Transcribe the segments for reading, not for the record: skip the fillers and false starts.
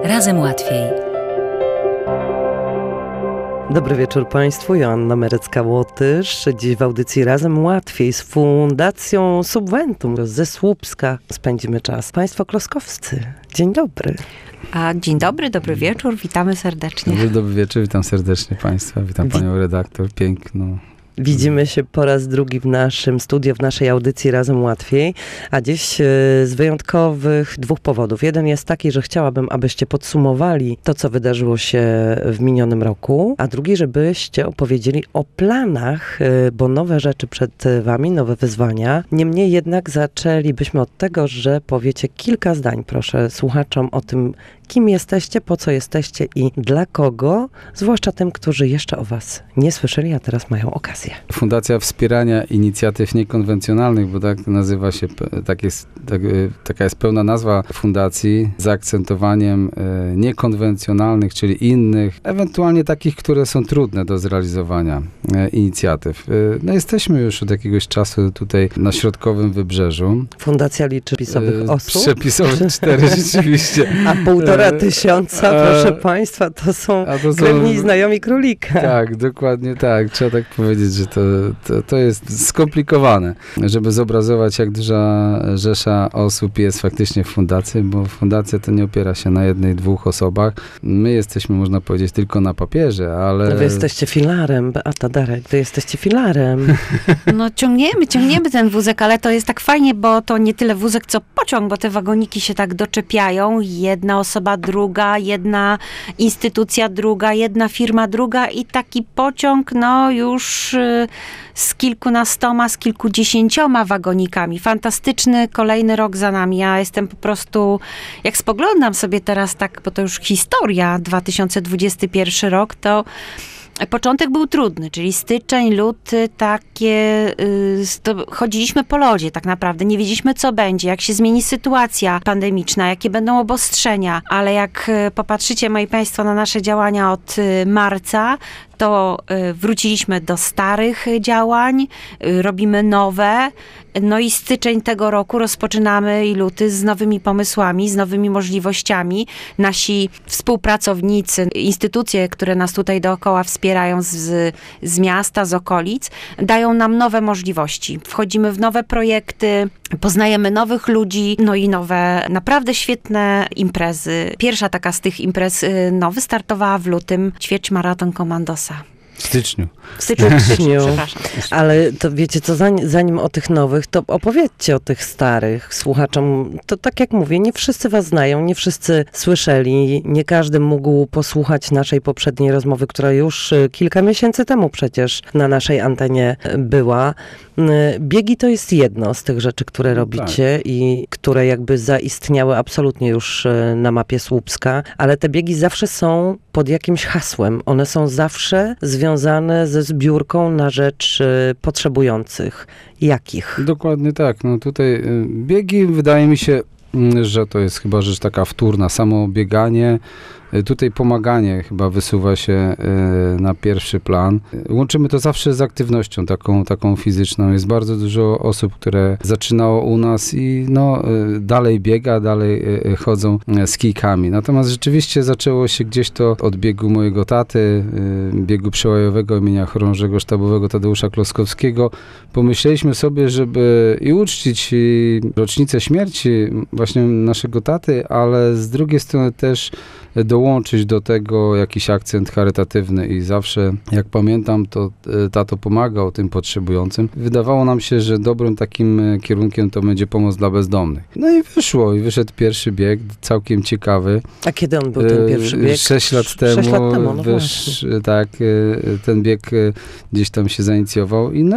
Razem łatwiej. Dobry wieczór Państwu, Joanna Merecka-Łotysz. Dziś w audycji Razem Łatwiej z Fundacją Subventum ze Słupska spędzimy czas. Państwo kloskowscy, dzień dobry. Dzień dobry, dobry wieczór, witamy serdecznie. Dobry wieczór, witam serdecznie Państwa, witam Panią redaktor, piękną. Widzimy się po raz drugi w naszym studiu, w naszej audycji Razem Łatwiej, a dziś z wyjątkowych dwóch powodów. Jeden jest taki, że chciałabym, abyście podsumowali to, co wydarzyło się w minionym roku, a drugi, żebyście opowiedzieli o planach, bo nowe rzeczy przed Wami, nowe wyzwania. Niemniej jednak zaczęlibyśmy od tego, że powiecie kilka zdań, proszę, słuchaczom o tym, kim jesteście, po co jesteście i dla kogo, zwłaszcza tym, którzy jeszcze o Was nie słyszeli, a teraz mają okazję. Fundacja Wspierania Inicjatyw Niekonwencjonalnych, bo tak nazywa się, taka jest pełna nazwa fundacji, z akcentowaniem niekonwencjonalnych, czyli innych, ewentualnie takich, które są trudne do zrealizowania inicjatyw. No jesteśmy już od jakiegoś czasu tutaj na środkowym wybrzeżu. Fundacja liczy przepisowych osób. Przepisowych 4 rzeczywiście. A 1,5 tysiąca, proszę Państwa, to są krewni i znajomi królika. Tak, dokładnie tak. Trzeba tak powiedzieć, że to jest skomplikowane, żeby zobrazować, jak duża rzesza osób jest faktycznie w fundacji, bo fundacja to nie opiera się na jednej, dwóch osobach. My jesteśmy, można powiedzieć, tylko na papierze, ale... Wy jesteście filarem, Beata, Darek, wy jesteście filarem. No ciągniemy ten wózek, ale to jest tak fajnie, bo to nie tyle wózek, co pociąg, bo te wagoniki się tak doczepiają. Jedna osoba, druga, jedna instytucja, druga, jedna firma, druga i taki pociąg, no już z kilkunastoma, z kilkudziesięcioma wagonikami. Fantastyczny kolejny rok za nami. Ja jestem po prostu, jak spoglądam sobie teraz tak, bo to już historia, 2021 rok, to początek był trudny, czyli styczeń, luty, chodziliśmy po lodzie tak naprawdę, nie wiedzieliśmy co będzie, jak się zmieni sytuacja pandemiczna, jakie będą obostrzenia, ale jak popatrzycie, moi Państwo, na nasze działania od marca, to wróciliśmy do starych działań, robimy nowe, no i styczeń tego roku rozpoczynamy i luty z nowymi pomysłami, z nowymi możliwościami. Nasi współpracownicy, instytucje, które nas tutaj dookoła wspierają z miasta, z okolic, dają nam nowe możliwości. Wchodzimy w nowe projekty, poznajemy nowych ludzi, no i nowe, naprawdę świetne imprezy. Pierwsza taka z tych imprez wystartowała w lutym, ćwierćmaraton Komandosa. W styczniu, przepraszam. Ale to wiecie co, zanim o tych nowych, to opowiedzcie o tych starych słuchaczom. To tak jak mówię, nie wszyscy was znają, nie wszyscy słyszeli, nie każdy mógł posłuchać naszej poprzedniej rozmowy, która już kilka miesięcy temu przecież na naszej antenie była. Biegi to jest jedno z tych rzeczy, które robicie i które jakby zaistniały absolutnie już na mapie Słupska, ale te biegi zawsze są pod jakimś hasłem. One są zawsze związane ze zbiórką na rzecz potrzebujących. Jakich? Dokładnie tak. No tutaj biegi, wydaje mi się, że to jest chyba rzecz taka wtórna. Samo bieganie, tutaj pomaganie chyba wysuwa się na pierwszy plan. Łączymy to zawsze z aktywnością taką fizyczną. Jest bardzo dużo osób, które zaczynało u nas i dalej biega, dalej chodzą z kijkami. Natomiast rzeczywiście zaczęło się gdzieś to od biegu mojego taty, biegu przełajowego imienia chorążego sztabowego Tadeusza Kloskowskiego. Pomyśleliśmy sobie, żeby i uczcić rocznicę śmierci właśnie naszego taty, ale z drugiej strony też dołączyć do tego jakiś akcent charytatywny i zawsze, jak pamiętam, to tato pomagał tym potrzebującym. Wydawało nam się, że dobrym takim kierunkiem to będzie pomoc dla bezdomnych. No i wyszedł pierwszy bieg, całkiem ciekawy. A kiedy on był ten pierwszy bieg? 6 lat temu. 6 lat temu, tak, ten bieg gdzieś tam się zainicjował i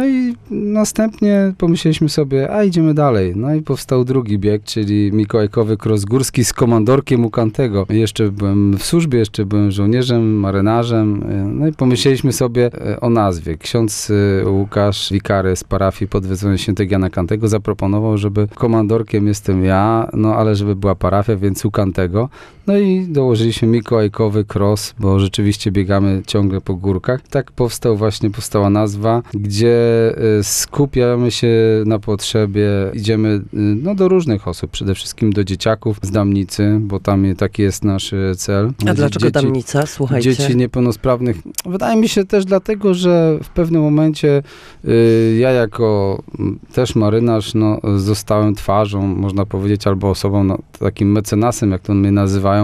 następnie pomyśleliśmy sobie, idziemy dalej. No i powstał drugi bieg, czyli Mikołajkowy Cross Górski z komandorkiem u Kantego. Jeszcze byłem w służbie jeszcze byłem żołnierzem, marynarzem, no i pomyśleliśmy sobie o nazwie. Ksiądz Łukasz, wikary z parafii pod wezwaniem świętego Jana Kantego, zaproponował, żeby komandorkiem jestem ja, no ale żeby była parafia, więc u Kantego. No i dołożyliśmy mikołajkowy cross, bo rzeczywiście biegamy ciągle po górkach. Tak powstała nazwa, gdzie skupiamy się na potrzebie, idziemy no, do różnych osób, przede wszystkim do dzieciaków z Damnicy, bo tam taki jest nasz cel. A dlaczego Damnica? Słuchajcie. Dzieci niepełnosprawnych. Wydaje mi się też dlatego, że w pewnym momencie ja jako też marynarz no, zostałem twarzą, można powiedzieć, albo osobą, no, takim mecenasem, jak to mnie nazywają,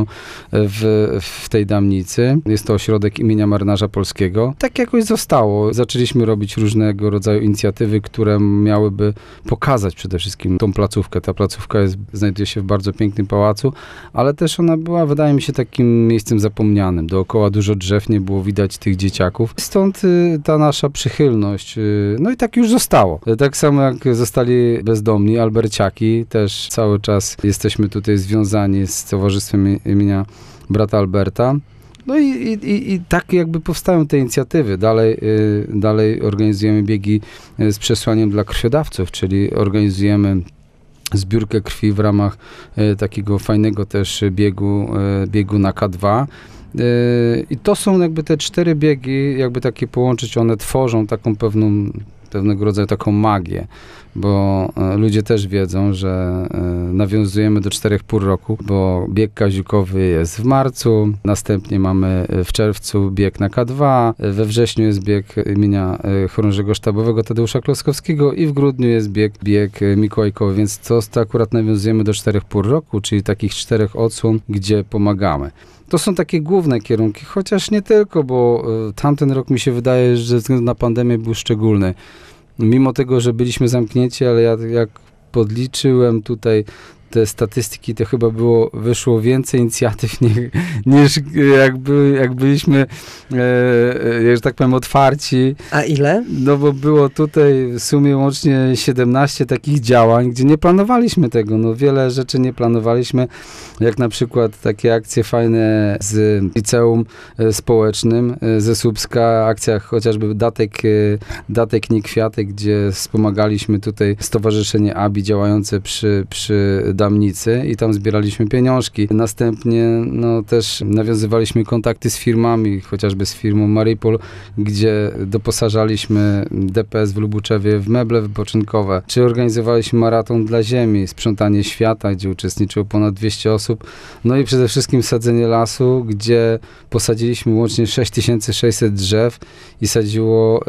w tej Damnicy. Jest to ośrodek imienia Marynarza Polskiego. Tak jakoś zostało. Zaczęliśmy robić różnego rodzaju inicjatywy, które miałyby pokazać przede wszystkim tą placówkę. Ta placówka znajduje się w bardzo pięknym pałacu, ale też ona była, wydaje mi się, takim miejscem zapomnianym. Dookoła dużo drzew, nie było widać tych dzieciaków. Stąd ta nasza przychylność. No i tak już zostało. Tak samo jak zostali bezdomni, alberciaki, też cały czas jesteśmy tutaj związani z Towarzystwem imienia brata Alberta. No i tak jakby powstają te inicjatywy. Dalej organizujemy biegi z przesłaniem dla krwiodawców, czyli organizujemy zbiórkę krwi w ramach takiego fajnego też biegu na K2. I to są jakby te 4 biegi, jakby takie połączyć, one tworzą taką pewnego rodzaju taką magię, bo ludzie też wiedzą, że nawiązujemy do 4 pór roku, bo bieg kaziukowy jest w marcu, następnie mamy w czerwcu bieg na K2, we wrześniu jest bieg imienia chorążego sztabowego Tadeusza Kloskowskiego i w grudniu jest bieg mikołajkowy, więc to akurat nawiązujemy do 4 pór roku, czyli takich 4 odsłon, gdzie pomagamy. To są takie główne kierunki, chociaż nie tylko, bo tamten rok mi się wydaje, że ze względu na pandemię był szczególny. Mimo tego, że byliśmy zamknięci, ale jak podliczyłem tutaj te statystyki, to chyba wyszło więcej inicjatyw niż jak byliśmy, że tak powiem, otwarci. A ile? No bo było tutaj w sumie łącznie 17 takich działań, gdzie nie planowaliśmy tego. No wiele rzeczy nie planowaliśmy, jak na przykład takie akcje fajne z liceum społecznym ze Słupska, akcja chociażby Datek nie kwiatek, gdzie wspomagaliśmy tutaj Stowarzyszenie ABI działające przy Damnicy i tam zbieraliśmy pieniążki. Następnie no, też nawiązywaliśmy kontakty z firmami, chociażby z firmą Maripol, gdzie doposażaliśmy DPS w Lubuczewie w meble wypoczynkowe, czy organizowaliśmy maraton dla ziemi, sprzątanie świata, gdzie uczestniczyło ponad 200 osób, no i przede wszystkim sadzenie lasu, gdzie posadziliśmy łącznie 6600 drzew i sadziło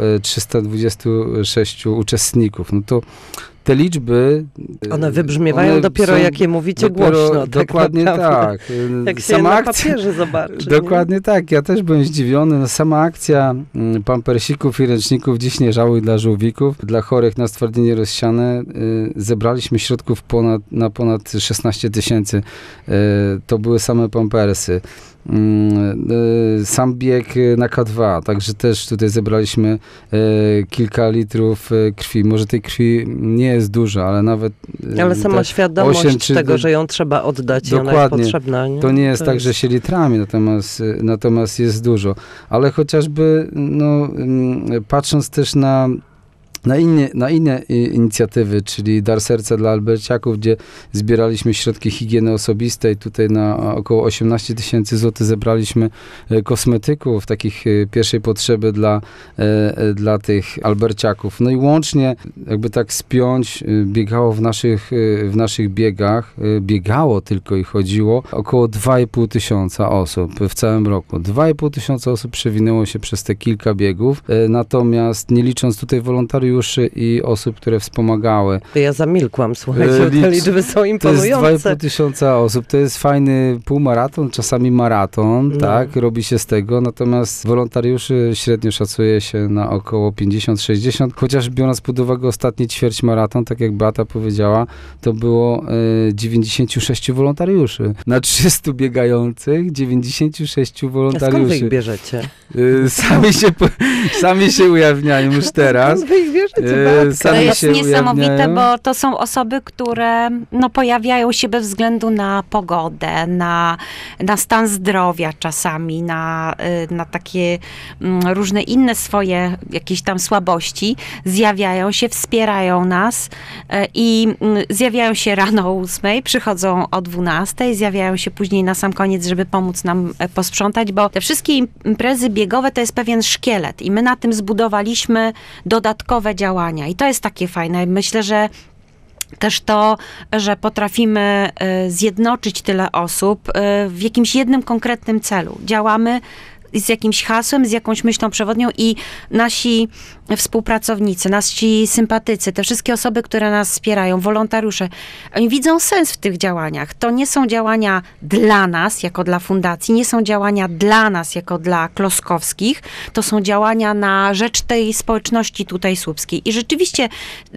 326 uczestników. No to te liczby... One wybrzmiewają dopiero jak je mówicie głośno. Dokładnie tak. Jak się na papierze zobaczy. Dokładnie nie? Tak. Ja też byłem zdziwiony. No, sama akcja pampersików i ręczników Dziś nie żałuj dla żółwików, dla chorych na stwardnienie rozsiane. Zebraliśmy środków na ponad 16 000. To były same pampersy. Sam bieg na K2, także też tutaj zebraliśmy kilka litrów krwi. Może tej krwi nie jest dużo, ale nawet... Ale sama świadomość tego, że ją trzeba oddać i ona jest potrzebna. Nie? To nie jest tak, że się litrami, natomiast jest dużo. Ale chociażby patrząc też na inne inicjatywy, czyli Dar Serca dla Alberciaków, gdzie zbieraliśmy środki higieny osobistej. Tutaj na około 18 000 złotych zebraliśmy kosmetyków, takich pierwszej potrzeby dla tych Alberciaków. No i łącznie, jakby tak spiąć, biegało w naszych biegach, biegało tylko i chodziło około 2500 osób w całym roku. 2500 osób przewinęło się przez te kilka biegów, natomiast nie licząc tutaj wolontariuszy i osób, które wspomagały. Ja zamilkłam, słuchajcie, te liczby są imponujące. To jest 2500 osób, to jest fajny półmaraton, czasami maraton, tak, robi się z tego, natomiast wolontariuszy średnio szacuje się na około 50-60, chociaż biorąc pod uwagę ostatni ćwierćmaraton, tak jak Beata powiedziała, to było 96 wolontariuszy. Na 300 biegających 96 wolontariuszy. A skąd wy ich bierzecie? Sami się ujawniają już teraz. Skąd wy ich wierzycie, Beatka. To sami jest się niesamowite, ujawniają. bo to są osoby, które pojawiają się bez względu na pogodę, na stan zdrowia czasami, na takie różne inne swoje jakieś tam słabości. Zjawiają się, wspierają nas i zjawiają się rano o 8, przychodzą o 12, zjawiają się później na sam koniec, żeby pomóc nam posprzątać, bo te wszystkie imprezy biegowe to jest pewien szkielet i my na tym zbudowaliśmy dodatkowe działania i to jest takie fajne. Myślę, że też to, że potrafimy zjednoczyć tyle osób w jakimś jednym konkretnym celu. Działamy z jakimś hasłem, z jakąś myślą przewodnią i nasi współpracownicy, nasi sympatycy, te wszystkie osoby, które nas wspierają, wolontariusze, oni widzą sens w tych działaniach. To nie są działania dla nas, jako dla fundacji, nie są działania dla nas, jako dla Kloskowskich, to są działania na rzecz tej społeczności tutaj słupskiej. I rzeczywiście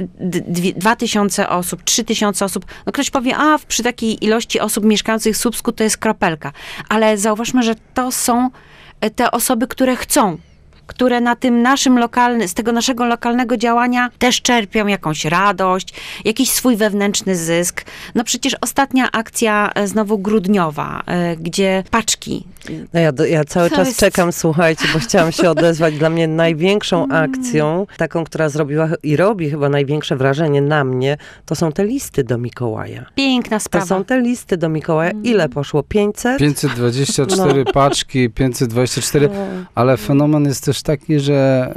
2000 osób, 3000 osób, ktoś powie, przy takiej ilości osób mieszkających w Słupsku to jest kropelka. Ale zauważmy, że to są te osoby, które chcą, które na tym z tego naszego lokalnego działania też czerpią jakąś radość, jakiś swój wewnętrzny zysk. No przecież ostatnia akcja znowu grudniowa, gdzie paczki. No ja cały czas czekam, słuchajcie, bo chciałam się odezwać. Dla mnie największą akcją, taką, która zrobiła i robi chyba największe wrażenie na mnie, to są te listy do Mikołaja. Piękna sprawa. To są te listy do Mikołaja. Ile poszło? 500? 524 paczki, 524, ale fenomen jest też taki, że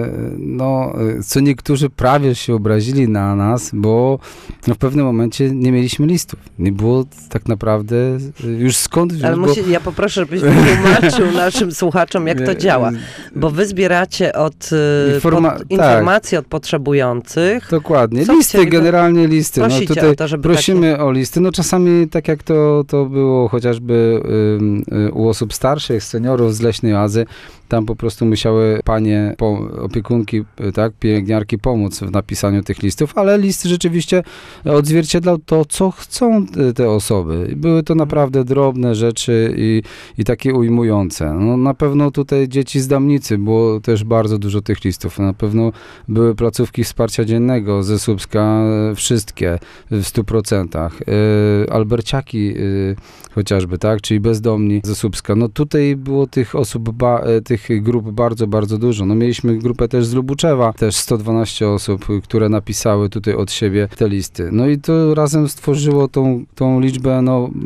co niektórzy prawie się obrazili na nas, bo w pewnym momencie nie mieliśmy listów. Nie było tak naprawdę już skąd wziąć. Ale ja poproszę, żebyś wytłumaczył naszym słuchaczom, jak to działa. Bo wy zbieracie informacje od potrzebujących. Dokładnie. Listy, generalnie listy. Prosicie o to, żeby prosimy o listy. No czasami, tak jak to było chociażby u osób starszych, seniorów z Leśnej Oazy, tam po prostu musiały panie, opiekunki, tak, pielęgniarki pomóc w napisaniu tych listów, ale list rzeczywiście odzwierciedlał to, co chcą te osoby. Były to naprawdę drobne rzeczy i takie ujmujące. No, na pewno tutaj dzieci z Damnicy, było też bardzo dużo tych listów. Na pewno były placówki wsparcia dziennego ze Słupska, wszystkie w 100%. Alberciaki chociażby, tak, czyli bezdomni ze Słupska. No tutaj było tych osób, tych grup bardzo, bardzo dużo. No mieliśmy grupę też z Lubuczewa, też 112 osób, które napisały tutaj od siebie te listy. No i to razem stworzyło tą liczbę,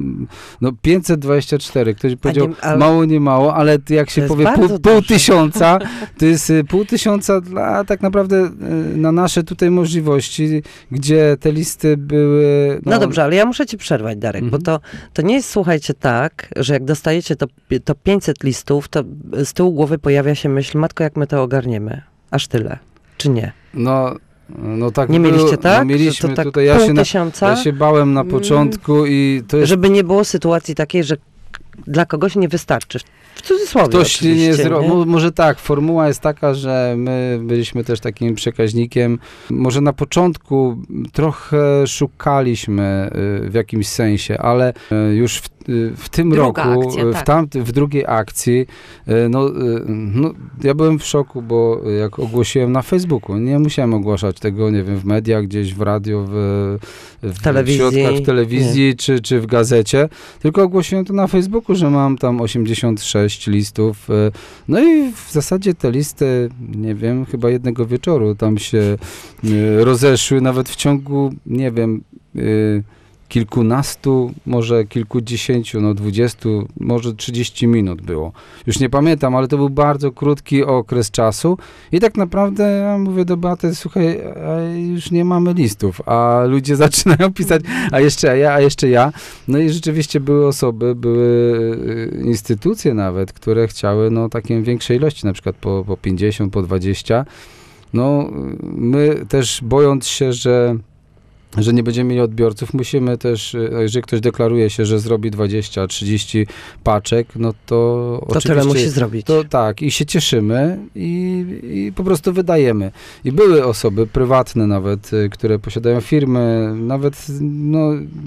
524. Ktoś powiedział, mało, nie mało, ale jak się powie pół tysiąca, to jest pół tysiąca dla tak naprawdę na nasze tutaj możliwości, gdzie te listy były... No dobrze, ale ja muszę ci przerwać, Darek, bo to nie jest, słuchajcie, tak, że jak dostajecie to 500 listów, to z tyłu głowy pojawia się myśl, matko, jak my to ogarniemy? Aż tyle. Czy nie? No tak. Nie mieliście tak? No mieliśmy to tak tutaj, ja się bałem na początku i to jest... Żeby nie było sytuacji takiej, że dla kogoś nie wystarczy. W cudzysłowie ktoś nie może tak, formuła jest taka, że my byliśmy też takim przekaźnikiem. Może na początku trochę szukaliśmy w jakimś sensie, ale już w tym roku, w drugiej akcji, ja byłem w szoku, bo jak ogłosiłem na Facebooku, nie musiałem ogłaszać tego, nie wiem, w mediach, gdzieś w radio, w telewizji, w telewizji czy w gazecie, tylko ogłosiłem to na Facebooku, że mam tam 86 listów. No i w zasadzie te listy, nie wiem, chyba jednego wieczoru tam się rozeszły, nawet w ciągu, nie wiem, kilkunastu, może kilkudziesięciu, 20, może 30 minut było. Już nie pamiętam, ale to był bardzo krótki okres czasu i tak naprawdę ja mówię do Beaty, słuchaj, już nie mamy listów, a ludzie zaczynają pisać, a jeszcze ja. No i rzeczywiście były osoby, były instytucje nawet, które chciały takiej większej ilości, na przykład po 50, po 20. No my też bojąc się, że że nie będziemy mieli odbiorców, musimy też, jeżeli ktoś deklaruje się, że zrobi 20-30 paczek, no to oczywiście... tyle musi zrobić. To tak, i się cieszymy i po prostu wydajemy. I były osoby prywatne nawet, które posiadają firmy, nawet no,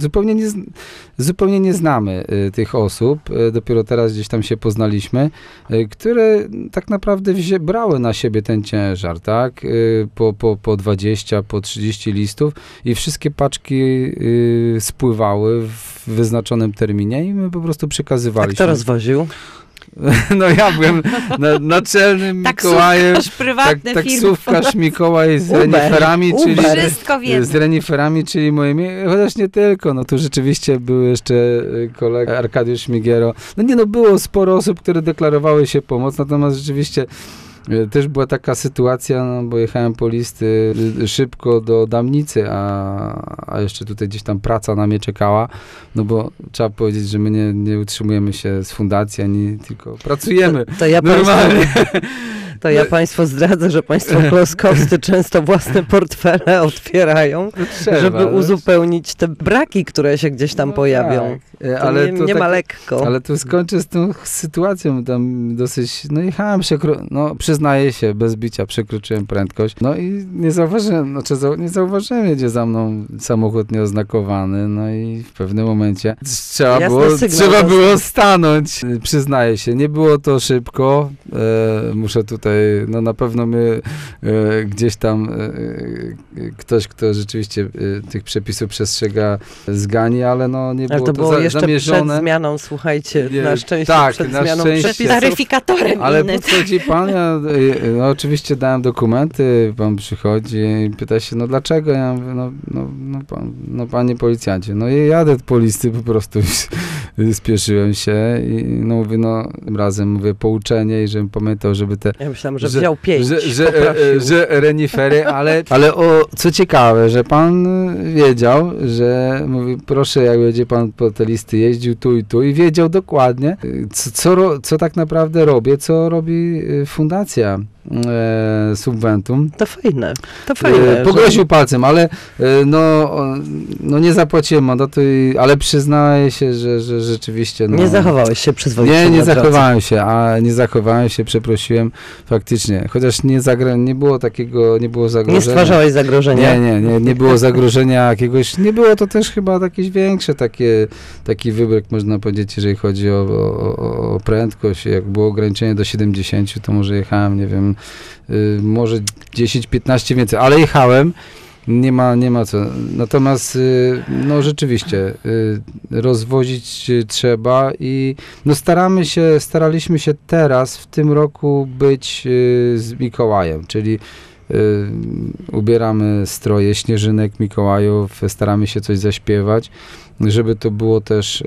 zupełnie nie znamy tych osób, dopiero teraz gdzieś tam się poznaliśmy, które tak naprawdę brały na siebie ten ciężar, tak? Po 20, po 30 listów i wszystkie paczki spływały w wyznaczonym terminie i my po prostu przekazywaliśmy. Kto rozwoził? No ja byłem naczelnym Mikołajem, taksówkarz Mikołaj z reniferami, czyli moimi, chociaż nie tylko, no tu rzeczywiście był jeszcze kolega Arkadiusz Migiero. No było sporo osób, które deklarowały się pomoc, natomiast rzeczywiście też była taka sytuacja, no, bo jechałem po listy szybko do Damnicy, a jeszcze tutaj gdzieś tam praca na mnie czekała, no bo trzeba powiedzieć, że my nie utrzymujemy się z fundacji, ani tylko pracujemy to ja normalnie. To ja Państwu zdradzę, że Państwo kloskowscy często własne portfele otwierają, żeby uzupełnić te braki, które się gdzieś tam pojawią. Tak, ale nie ma lekko. Ale tu skończę z tą sytuacją, tam dosyć, no jechałem, przyznaję się, bez bicia przekroczyłem prędkość, no i nie zauważyłem, jedzie za mną samochód nieoznakowany, no i w pewnym momencie trzeba było stanąć. Przyznaję się, nie było to szybko, muszę tutaj, no na pewno my gdzieś tam ktoś, kto rzeczywiście tych przepisów przestrzega, zgani, ale no nie było to jeszcze zamierzone. Przed zmianą, słuchajcie, na szczęście przed zmianą przepisów. Taryfikatorem Ale podchodzi pan, ja oczywiście dałem dokumenty, pan przychodzi i pyta się, no dlaczego? Ja mówię, no panie policjancie, no i jadę po listy po prostu, spieszyłem się i mówię, tym razem mówię pouczenie i żebym pamiętał, żeby te... Ja myślałem, że wziął 5. Że renifery, ale co ciekawe, że pan wiedział, że mówi, proszę, jak będzie pan po te listy jeździł tu i tu i wiedział dokładnie, co tak naprawdę robię, co robi fundacja Subventum. To fajne. Pogroził palcem, ale nie zapłaciłem mandatu, ale przyznaję się, że rzeczywiście... Nie zachowałeś się przyzwoicie. Nie zachowałem się, przeprosiłem faktycznie. Chociaż nie było zagrożenia. Nie stwarzałeś zagrożenia? Nie było zagrożenia jakiegoś, nie było to też chyba jakieś większe taki wybryk, można powiedzieć, jeżeli chodzi o prędkość. Jak było ograniczenie do 70, to może jechałem, nie wiem, może 10-15 więcej, ale jechałem, nie ma co. Natomiast rzeczywiście rozwozić trzeba i staraliśmy się teraz w tym roku być z Mikołajem, czyli ubieramy stroje śnieżynek Mikołajów, staramy się coś zaśpiewać, żeby to było też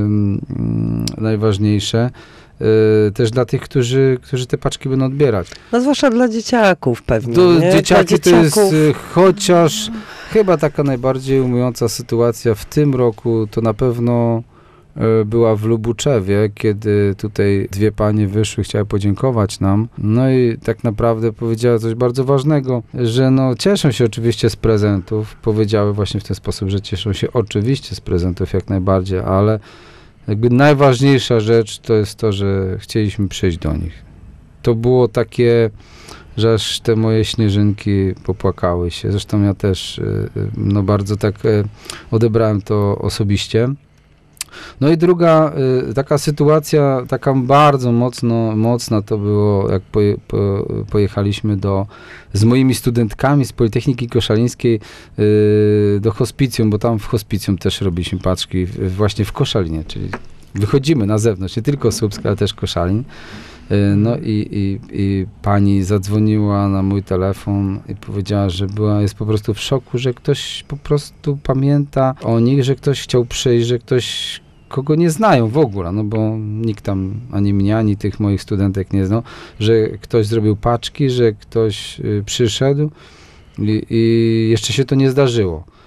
najważniejsze. Też dla tych, którzy te paczki będą odbierać. No zwłaszcza dla dzieciaków pewnie. Dzieciaki to jest chociaż chyba taka najbardziej ujmująca sytuacja w tym roku, to na pewno była w Lubuczewie, kiedy tutaj dwie panie wyszły, chciały podziękować nam. No i tak naprawdę powiedziała coś bardzo ważnego, że cieszą się oczywiście z prezentów. Powiedziały właśnie w ten sposób, że cieszą się oczywiście z prezentów jak najbardziej, ale jakby najważniejsza rzecz to jest to, że chcieliśmy przyjść do nich. To było takie, że aż te moje śnieżynki popłakały się. Zresztą ja też bardzo tak odebrałem to osobiście. No i druga taka sytuacja, taka bardzo mocna to było, jak pojechaliśmy z moimi studentkami z Politechniki Koszalińskiej do hospicjum, bo tam w hospicjum też robiliśmy paczki właśnie w Koszalinie, czyli wychodzimy na zewnątrz, nie tylko Słupsk, ale też Koszalin. No i pani zadzwoniła na mój telefon i powiedziała, że jest po prostu w szoku, że ktoś po prostu pamięta o nich, że ktoś chciał przyjść, że ktoś, kogo nie znają w ogóle, bo nikt tam ani mnie, ani tych moich studentek nie znał, że ktoś zrobił paczki, że ktoś przyszedł i jeszcze się to nie zdarzyło.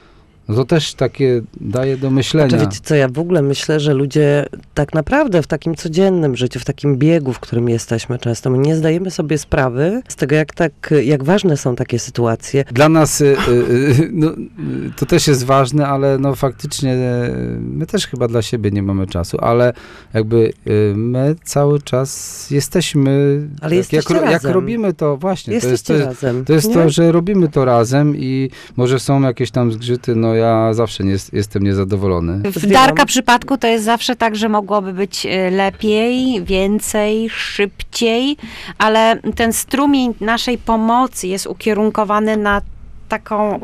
No to też takie daje do myślenia. Znaczy, wiecie co, ja w ogóle myślę, że ludzie tak naprawdę w takim codziennym życiu, w takim biegu, w którym jesteśmy często, my nie zdajemy sobie sprawy z tego, jak ważne są takie sytuacje. Dla nas no, to też jest ważne, ale no faktycznie my też chyba dla siebie nie mamy czasu, ale jakby my cały czas jesteśmy, Ale jak razem. robimy to właśnie, Jesteście razem. to jest nie? to, że robimy to razem i może są jakieś tam zgrzyty, no ja zawsze jestem niezadowolony. W Darka przypadku to jest zawsze tak, że mogłoby być lepiej, więcej, szybciej, ale ten strumień naszej pomocy jest ukierunkowany na taką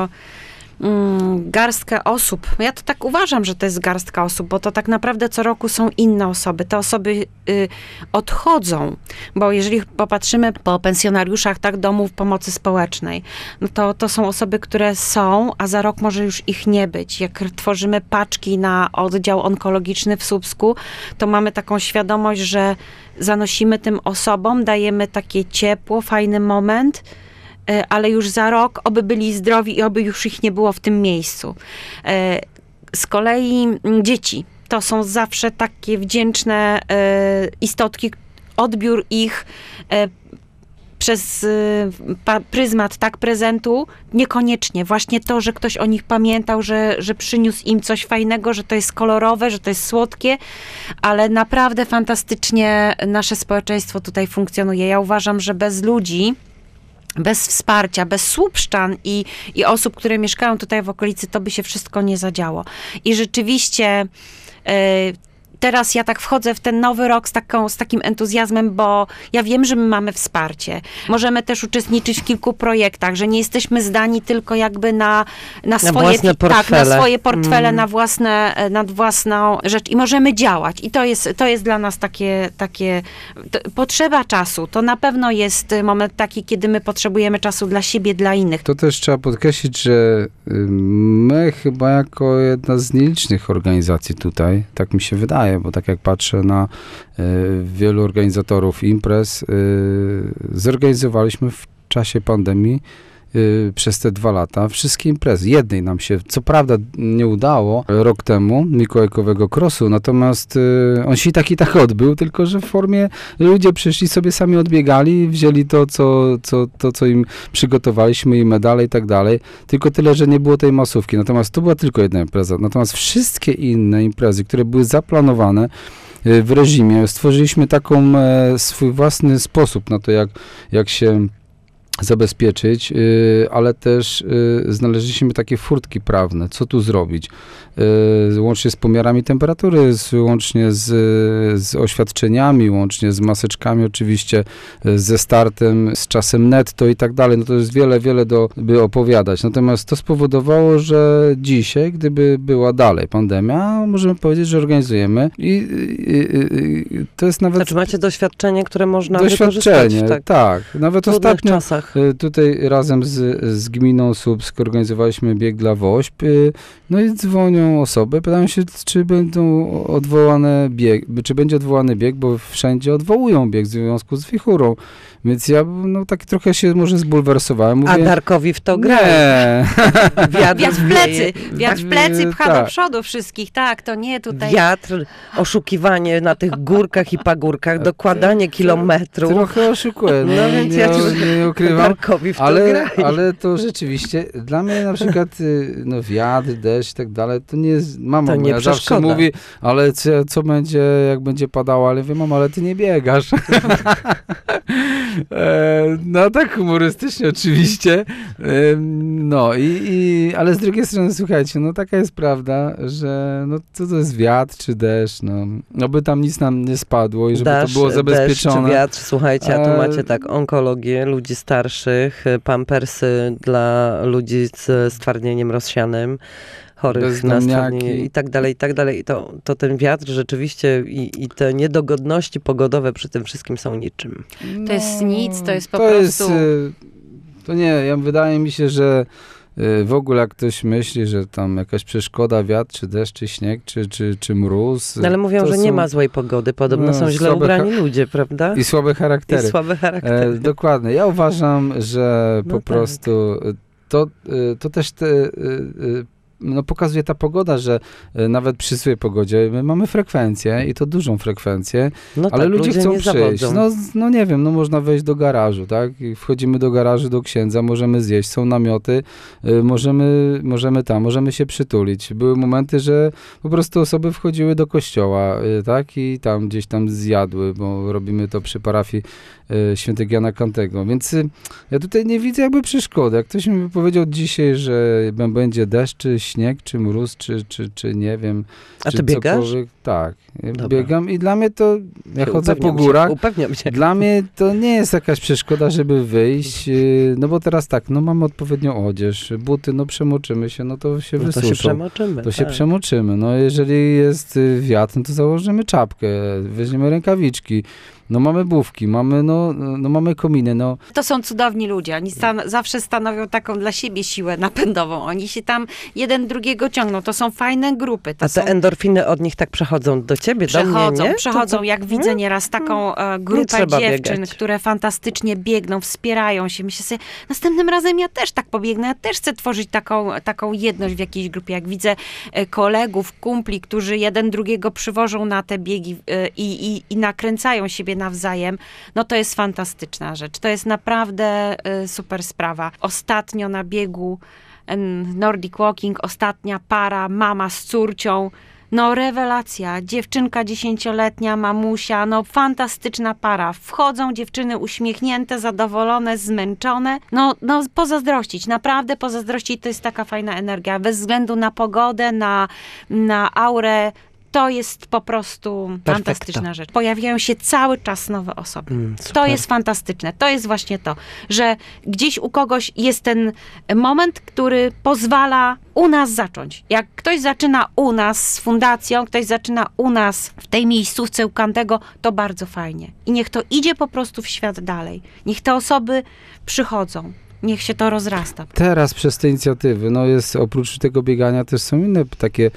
garstkę osób. Ja to tak uważam, że to jest garstka osób, bo to tak naprawdę co roku są inne osoby. Te osoby odchodzą, bo jeżeli popatrzymy po pensjonariuszach domów pomocy społecznej, no to są osoby, które są, a za rok może już ich nie być. Jak tworzymy paczki na oddział onkologiczny w Słupsku, to mamy taką świadomość, że zanosimy tym osobom, dajemy takie ciepło, fajny moment, ale już za rok oby byli zdrowi i oby już ich nie było w tym miejscu. Z kolei dzieci to są zawsze takie wdzięczne istotki, odbiór ich przez pryzmat prezentu, niekoniecznie. Właśnie to, że ktoś o nich pamiętał, że przyniósł im coś fajnego, że to jest kolorowe, że to jest słodkie, ale naprawdę fantastycznie nasze społeczeństwo tutaj funkcjonuje. Ja uważam, że bez ludzi, bez wsparcia, bez słupszczan i osób, które mieszkają tutaj w okolicy, to by się wszystko nie zadziało. I rzeczywiście teraz ja tak wchodzę w ten nowy rok z takim entuzjazmem, bo ja wiem, że my mamy wsparcie. Możemy też uczestniczyć w kilku projektach, że nie jesteśmy zdani tylko jakby na swoje portfele. Na swoje portfele, na własną rzecz i możemy działać. I to jest dla nas takie potrzeba czasu. To na pewno jest moment taki, kiedy my potrzebujemy czasu dla siebie, dla innych. To też trzeba podkreślić, że my chyba jako jedna z nielicznych organizacji tutaj, tak mi się wydaje, bo tak jak patrzę na wielu organizatorów imprez, zorganizowaliśmy w czasie pandemii przez te 2 lata wszystkie imprezy. Jednej nam się, co prawda, nie udało rok temu, mikołajkowego crossu, natomiast on się i tak odbył, tylko że w formie ludzie przyszli, sobie sami odbiegali, wzięli to, co im przygotowaliśmy i medale i tak dalej. Tylko tyle, że nie było tej masówki. Natomiast to była tylko jedna impreza. Natomiast wszystkie inne imprezy, które były zaplanowane w reżimie, stworzyliśmy taką swój własny sposób na to, jak się zabezpieczyć, ale też znaleźliśmy takie furtki prawne, co tu zrobić. Łącznie z pomiarami temperatury, łącznie z oświadczeniami, łącznie z maseczkami oczywiście, ze startem, z czasem netto i tak dalej. No to jest wiele by opowiadać. Natomiast to spowodowało, że dzisiaj, gdyby była dalej pandemia, możemy powiedzieć, że organizujemy i to jest nawet... Znaczy macie doświadczenie, które można wykorzystać tak. Nawet ostatnio czasach. Tutaj razem z gminą Słupsk organizowaliśmy bieg dla WOŚP. No i dzwonią osoby, pytają się, czy będzie odwołany bieg, bo wszędzie odwołują bieg w związku z wichurą. Więc ja tak trochę się może zbulwersowałem. Mówię, a Darkowi w to gra. Nie. Wiatr w plecy pcha do przodu wszystkich. Tak, to nie tutaj. Wiatr, oszukiwanie na tych górkach i pagórkach, dokładanie kilometrów. Trochę oszukuję. No więc ja nie ukrywam. Darkowi w to gra. Ale to rzeczywiście, dla mnie na przykład wiatr, deszcz i tak dalej, to nie jest, mama moja zawsze mówi, ale co będzie, jak będzie padało, ale wiem, mama, ale ty nie biegasz. No tak humorystycznie oczywiście. Ale z drugiej strony, słuchajcie, taka jest prawda, że co to jest wiatr czy deszcz, by tam nic nam nie spadło i żeby to było zabezpieczone. Deszcz czy wiatr, słuchajcie, a tu macie onkologię, ludzi starszych, pampersy dla ludzi z stwardnieniem rozsianym, chorych na stwardnienie i tak dalej, i tak dalej. To ten wiatr rzeczywiście i te niedogodności pogodowe przy tym wszystkim są niczym. To jest nic, to jest po prostu... Wydaje mi się, że w ogóle jak ktoś myśli, że tam jakaś przeszkoda, wiatr, czy deszcz, czy śnieg, czy mróz. Ale mówią, że nie ma złej pogody. Podobno są źle ubrani ludzie, prawda? I słabe charaktery. Dokładnie. Ja uważam, że po prostu to też pokazuje ta pogoda, że nawet przy złej pogodzie my mamy frekwencję i to dużą frekwencję, No ale tak, ludzie chcą nie przyjść. zawodzą. No nie wiem, można wejść do garażu, tak? I wchodzimy do garażu, do księdza, możemy zjeść, są namioty, możemy się przytulić. Były momenty, że po prostu osoby wchodziły do kościoła, tak? I tam gdzieś tam zjadły, bo robimy to przy parafii świętego Jana Kantego. Więc ja tutaj nie widzę jakby przeszkody. Jak ktoś mi powiedział dzisiaj, że będzie deszcz, czy śnieg, czy mróz, czy nie wiem. A czy ty biegasz? cokolwiek. Tak, Dobra. biegam i dla mnie to, ja chodzę po Upewniam górach, Upewniam się. dla mnie to nie jest jakaś przeszkoda, żeby wyjść, no bo teraz tak, no mamy odpowiednią odzież, buty, no przemoczymy się, no to się No to wysuszą. się przemoczymy. To się tak. przemoczymy. No jeżeli jest wiatr, no to założymy czapkę, weźmiemy rękawiczki, no mamy bufki, mamy kominy, no. To są cudowni ludzie. Oni zawsze stanowią taką dla siebie siłę napędową. Oni się tam jeden drugiego ciągną. To są fajne grupy. To A te endorfiny od nich tak przechodzą do ciebie, do mnie, nie? Przechodzą. Jak widzę nieraz taką grupę trzeba dziewczyn, biegać. które fantastycznie biegną, wspierają się. Myślę sobie, następnym razem ja też tak pobiegnę. Ja też chcę tworzyć taką jedność w jakiejś grupie. Jak widzę kolegów, kumpli, którzy jeden drugiego przywożą na te biegi i nakręcają siebie nawzajem, no to jest fantastyczna rzecz. To jest naprawdę super sprawa. Ostatnio na biegu Nordic Walking, ostatnia para, mama z córcią, no rewelacja, dziewczynka 10-letnia, mamusia, no fantastyczna para. Wchodzą dziewczyny uśmiechnięte, zadowolone, zmęczone. No pozazdrościć, naprawdę pozazdrościć, to jest taka fajna energia. Bez względu na pogodę, na aurę, to jest po prostu fantastyczna rzecz. Pojawiają się cały czas nowe osoby. To jest fantastyczne. To jest właśnie to, że gdzieś u kogoś jest ten moment, który pozwala u nas zacząć. Jak ktoś zaczyna u nas z fundacją, ktoś zaczyna u nas w tej miejscówce u Kantego, to bardzo fajnie. I niech to idzie po prostu w świat dalej. Niech te osoby przychodzą. Niech się to rozrasta. Teraz przez te inicjatywy, no jest oprócz tego biegania też są inne takie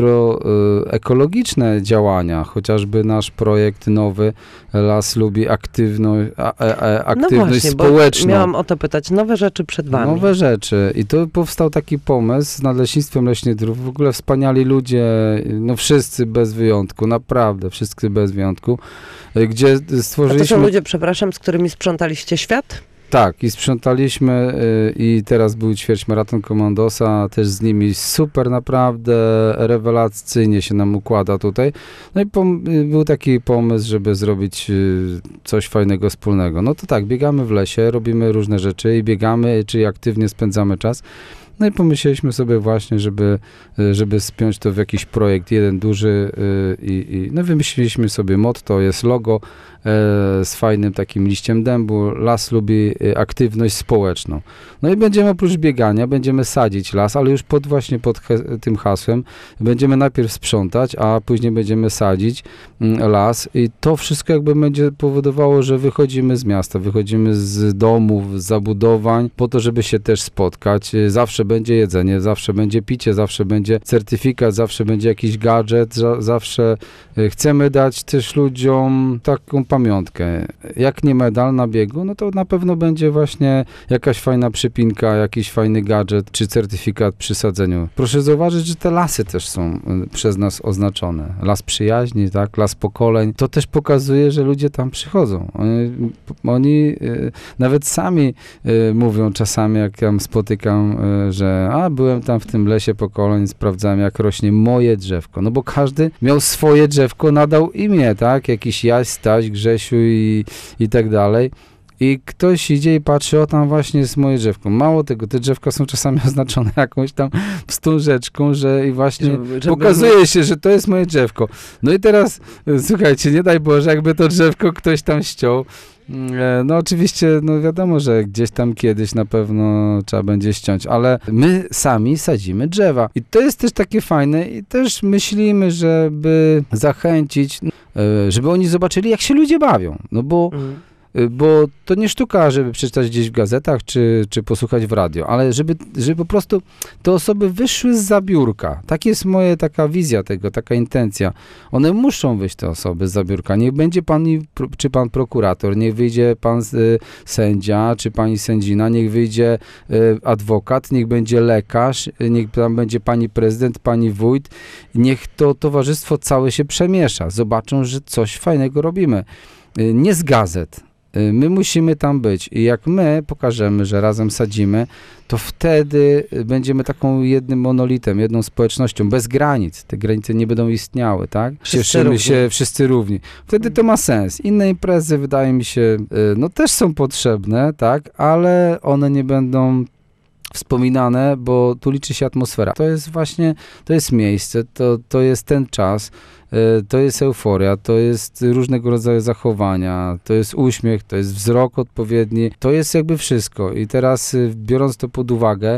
ekologiczne działania, chociażby nasz projekt nowy Las lubi aktywność No właśnie, społeczną. bo miałam o to pytać. Nowe rzeczy przed wami. Nowe rzeczy. I tu powstał taki pomysł z Nadleśnictwem Leśnych Drów. W ogóle wspaniali ludzie, no wszyscy bez wyjątku, naprawdę wszyscy bez wyjątku, gdzie A stworzyliśmy... to są ludzie, przepraszam, z którymi sprzątaliście świat? Tak, i sprzątaliśmy i teraz był ćwierćmaraton Komandosa, też z nimi super naprawdę, rewelacyjnie się nam układa tutaj. No i był taki pomysł, żeby zrobić coś fajnego wspólnego. No to tak, biegamy w lesie, robimy różne rzeczy i biegamy, czyli aktywnie spędzamy czas. No i pomyśleliśmy sobie właśnie, żeby spiąć to w jakiś projekt, jeden duży no wymyśliliśmy sobie motto, jest logo z fajnym takim liściem dębu. Las lubi aktywność społeczną. No i będziemy oprócz biegania, będziemy sadzić las, ale już pod tym hasłem będziemy najpierw sprzątać, a później będziemy sadzić las i to wszystko jakby będzie powodowało, że wychodzimy z miasta, wychodzimy z domów, z zabudowań, po to, żeby się też spotkać. Zawsze będzie jedzenie, zawsze będzie picie, zawsze będzie certyfikat, zawsze będzie jakiś gadżet, zawsze chcemy dać też ludziom taką pamiątkę. Jak nie medal na biegu, no to na pewno będzie właśnie jakaś fajna przypinka, jakiś fajny gadżet, czy certyfikat przy sadzeniu. Proszę zauważyć, że te lasy też są przez nas oznaczone. Las przyjaźni, tak? Las pokoleń. To też pokazuje, że ludzie tam przychodzą. Oni nawet sami mówią czasami, jak tam spotykam, że byłem tam w tym lesie pokoleń, sprawdzałem, jak rośnie moje drzewko. No bo każdy miał swoje drzewko, nadał imię, tak? Jakiś Jaś, Staś, Grzesiu i tak dalej. I ktoś idzie i patrzy, tam właśnie jest moje drzewko. Mało tego, te drzewka są czasami oznaczone jakąś tam wstążeczką, że i właśnie pokazuje się, że to jest moje drzewko. No i teraz, słuchajcie, nie daj Boże, jakby to drzewko ktoś tam ściął. No oczywiście, no wiadomo, że gdzieś tam kiedyś na pewno trzeba będzie ściąć, ale my sami sadzimy drzewa. I to jest też takie fajne i też myślimy, żeby zachęcić, żeby oni zobaczyli, jak się ludzie bawią. No bo Bo to nie sztuka, żeby przeczytać gdzieś w gazetach, czy posłuchać w radio, ale żeby po prostu te osoby wyszły z zabiórka. Tak jest taka wizja tego, taka intencja. One muszą wyjść, te osoby z zabiórka. Niech będzie czy pan prokurator, niech wyjdzie pan sędzia, czy pani sędzina, niech wyjdzie adwokat, niech będzie lekarz, niech tam będzie pani prezydent, pani wójt. Niech to towarzystwo całe się przemiesza. Zobaczą, że coś fajnego robimy. Nie z gazet. My musimy tam być i jak my pokażemy, że razem sadzimy, to wtedy będziemy taką jednym monolitem, jedną społecznością, bez granic. Te granice nie będą istniały, tak? Cieszymy się wszyscy równi. Wtedy to ma sens. Inne imprezy, wydaje mi się, no też są potrzebne, tak? Ale one nie będą wspominane, bo tu liczy się atmosfera. To jest właśnie, to jest miejsce, to jest ten czas, to jest euforia, to jest różnego rodzaju zachowania, to jest uśmiech, to jest wzrok odpowiedni, to jest jakby wszystko. I teraz biorąc to pod uwagę,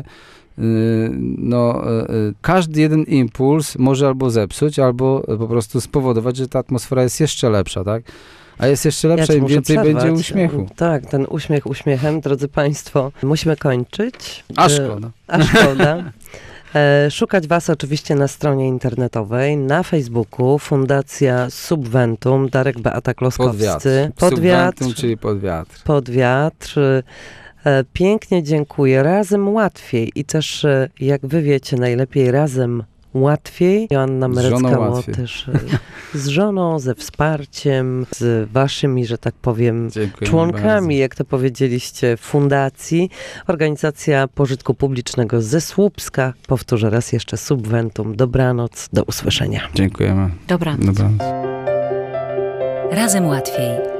każdy jeden impuls może albo zepsuć, albo po prostu spowodować, że ta atmosfera jest jeszcze lepsza, tak? A jest jeszcze lepsza, im więcej będzie uśmiechu. Tak, ten uśmiech uśmiechem, drodzy Państwo, musimy kończyć. A szkoda. A szkoda. Szukać Was oczywiście na stronie internetowej, na Facebooku, Fundacja Subventum, Darek, Beata Kloskowscy. Subventum, czyli pod wiatr. Pod wiatr. Pięknie dziękuję. Razem łatwiej i też, jak Wy wiecie, najlepiej razem łatwiej. Joanna Merecka-Łotysz z żoną, ze wsparciem, z waszymi, że tak powiem, członkami, bardzo. Jak to powiedzieliście, fundacji. Organizacja pożytku publicznego ze Słupska. Powtórzę raz jeszcze, Subventum. Dobranoc, do usłyszenia. Dziękujemy. Dobranoc. Dobranoc. Razem łatwiej.